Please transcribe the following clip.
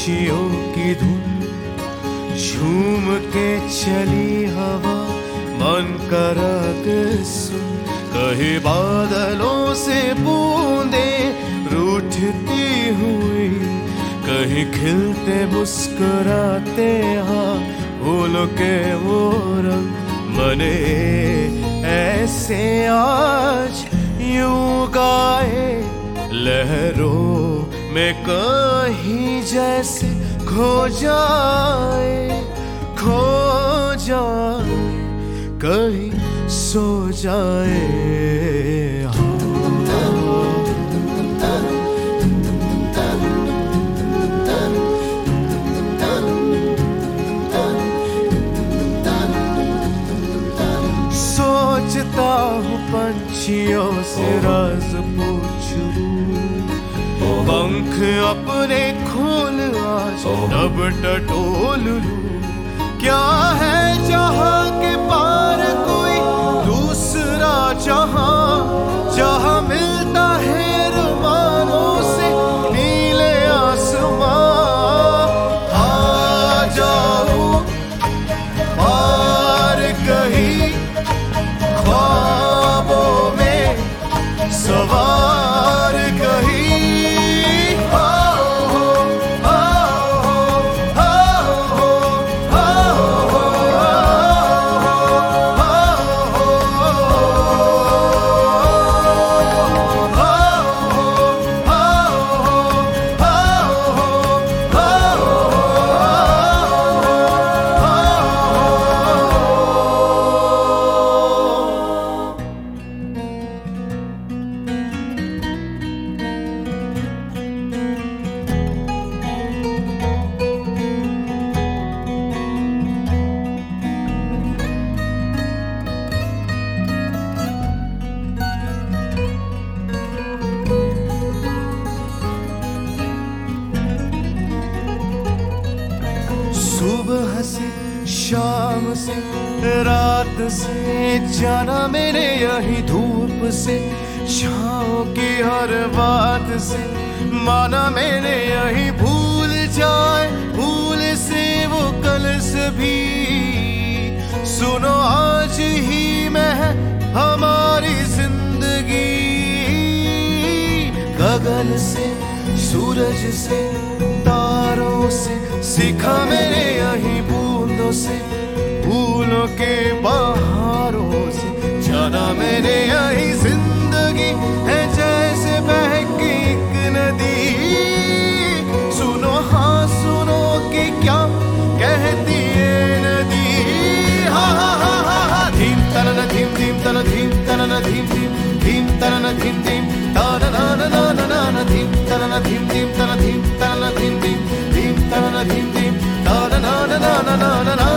पंछियों की धुन, झूम के चली हवा, मन का राग सुन। कहीं बादलों से बूंदे रूठती हुई, कहीं खिलते मुस्कुराते हाँ फूलों के वो रंग। मने ऐसे आज यूं गाए, लहरों में कहीं जैसे खो जाए, खो जाए, कहीं सो जाए। सोचता हूँ पंछियों से राज पूछूं, पंख अपने खोल आज तब टटोल लूं। क्या है जहाँ के पार कोई दूसरा जहाँ, जहाँ मिलता है रुमानों से नीले आसमां। आ जाऊं पार कहीं ख्वाबों में सवार कहीं। सुबह से शाम से रात से जाना मैंने यही धूप से, छाँव की हर बात से माना मैंने यही भूल जाए भूल से वो कल से भी। सुनो आज ही में है हमारी जिंदगी, गगन से सूरज से तारों से सीखा मैंने यही बूंदों से, फूलों के बहारों से जाना मैंने यही जिंदगी है जैसे बहती एक नदी। सुनो हाँ सुनो कि क्या कहती है नदी। हा हा हा हा हा धीम तनन धीम धीम तन धीम तनन धीम धीम धीम तनन धीम धीम ताना ना ना ना ना ना धीम तनन धीम धीम तन धीम तनन धीम धीम धीम तनन धीम धीम ताना ना ना ना ना ना।